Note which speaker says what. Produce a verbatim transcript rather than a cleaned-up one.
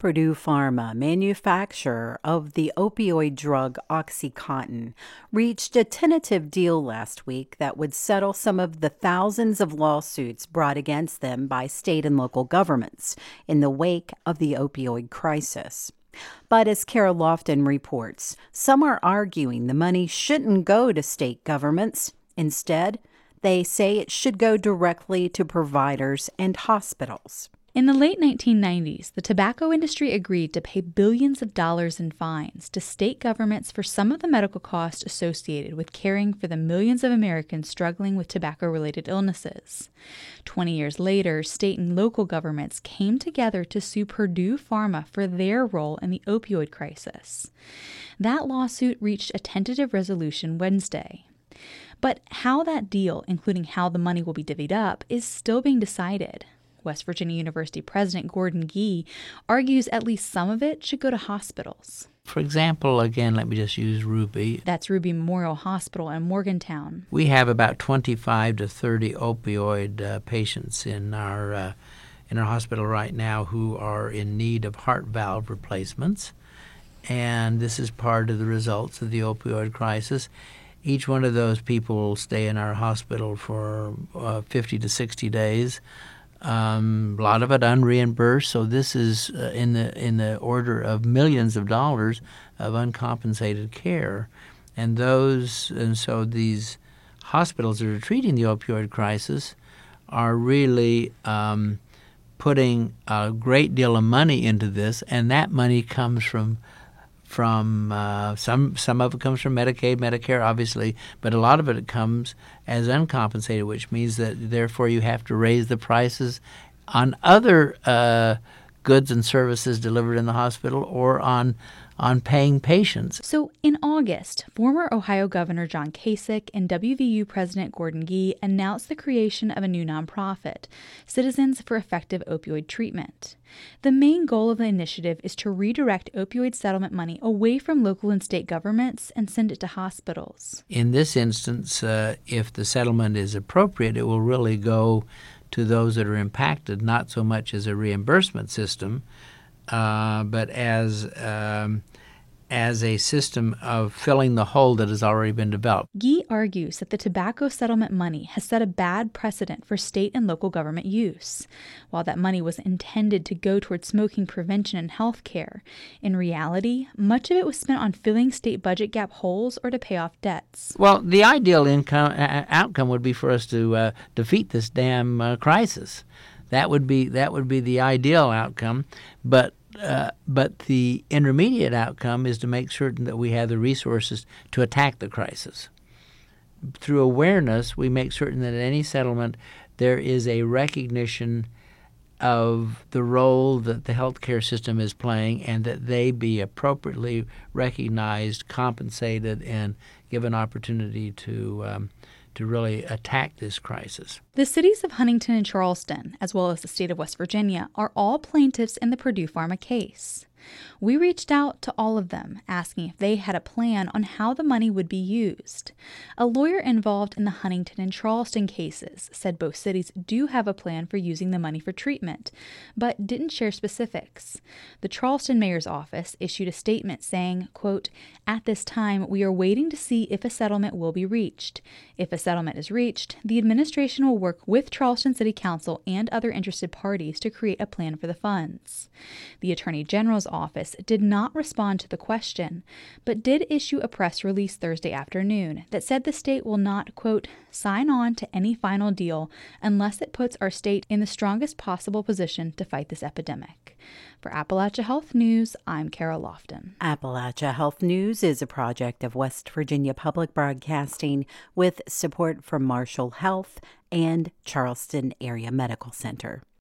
Speaker 1: Purdue Pharma, manufacturer of the opioid drug OxyContin, reached a tentative deal last week that would settle some of the thousands of lawsuits brought against them by state and local governments in the wake of the opioid crisis. But as Kara Lofton reports, some are arguing the money shouldn't go to state governments. Instead, they say it should go directly to providers and hospitals.
Speaker 2: In the late nineteen nineties, the tobacco industry agreed to pay billions of dollars in fines to state governments for some of the medical costs associated with caring for the millions of Americans struggling with tobacco-related illnesses. Twenty years later, state and local governments came together to sue Purdue Pharma for their role in the opioid crisis. That lawsuit reached a tentative resolution Wednesday. But how that deal, including how the money will be divvied up, is still being decided. West Virginia University President Gordon Gee argues at least some of it should go to hospitals.
Speaker 3: For example, again, let me just use Ruby.
Speaker 2: That's Ruby Memorial Hospital in Morgantown.
Speaker 3: We have about twenty-five to thirty opioid uh, patients in our uh, in our hospital right now who are in need of heart valve replacements, and this is part of the results of the opioid crisis. Each one of those people will stay in our hospital for uh, fifty to sixty days. Um, a lot of it unreimbursed, so this is uh, in the in the order of millions of dollars of uncompensated care, and those and so these hospitals that are treating the opioid crisis are really um, putting a great deal of money into this, and that money comes from from uh, some some of it comes from Medicaid, Medicare, obviously, but a lot of it comes as uncompensated, which means that therefore you have to raise the prices on other uh, goods and services delivered in the hospital or on on paying patients.
Speaker 2: So in August, former Ohio Governor John Kasich and W V U President Gordon Gee announced the creation of a new nonprofit, Citizens for Effective Opioid Treatment. The main goal of the initiative is to redirect opioid settlement money away from local and state governments and send it to hospitals.
Speaker 3: In this instance, uh, if the settlement is appropriate, it will really go to those that are impacted, not so much as a reimbursement system, Uh, but as um, as a system of filling the hole that has already been developed.
Speaker 2: Gee argues that the tobacco settlement money has set a bad precedent for state and local government use. While that money was intended to go toward smoking prevention and health care, in reality, much of it was spent on filling state budget gap holes or to pay off debts.
Speaker 3: Well, the ideal income, uh, outcome would be for us to uh, defeat this damn uh, crisis. That would be that would be the ideal outcome, but uh, but the intermediate outcome is to make certain that we have the resources to attack the crisis. Through awareness, we make certain that in any settlement there is a recognition of the role that the healthcare system is playing, and that they be appropriately recognized, compensated, and given opportunity to um, to really attack this crisis.
Speaker 2: The cities of Huntington and Charleston, as well as the state of West Virginia, are all plaintiffs in the Purdue Pharma case. We reached out to all of them, asking if they had a plan on how the money would be used. A lawyer involved in the Huntington and Charleston cases said both cities do have a plan for using the money for treatment, but didn't share specifics. The Charleston mayor's office issued a statement saying, quote, "At this time, we are waiting to see if a settlement will be reached. If a settlement is reached, the administration will work with Charleston City Council and other interested parties to create a plan for the funds." The Attorney General's office did not respond to the question, but did issue a press release Thursday afternoon that said the state will not, quote, "sign on to any final deal unless it puts our state in the strongest possible position to fight this epidemic." For Appalachia Health News, I'm Kara Lofton.
Speaker 1: Appalachia Health News is a project of West Virginia Public Broadcasting with support from Marshall Health and Charleston Area Medical Center.